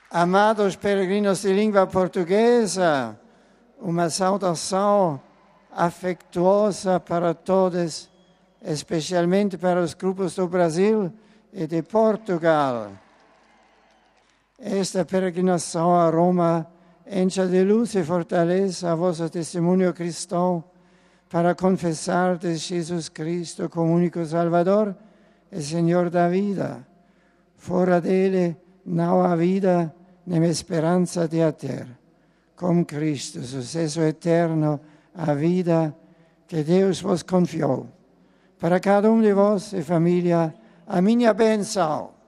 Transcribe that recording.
Amados peregrinos de língua portuguesa, uma saudação afetuosa para todos, especialmente para os grupos do Brasil e de Portugal. Esta peregrinação a Roma encha de luz e fortaleza a vosso testemunho cristão para confessar de Jesus Cristo como único Salvador e Senhor da vida. Fora dele não há vida nem esperança de a ter. Com Cristo, sucesso eterno, a vida que Deus vos confiou. Para cada de vós e família, a minha bênção.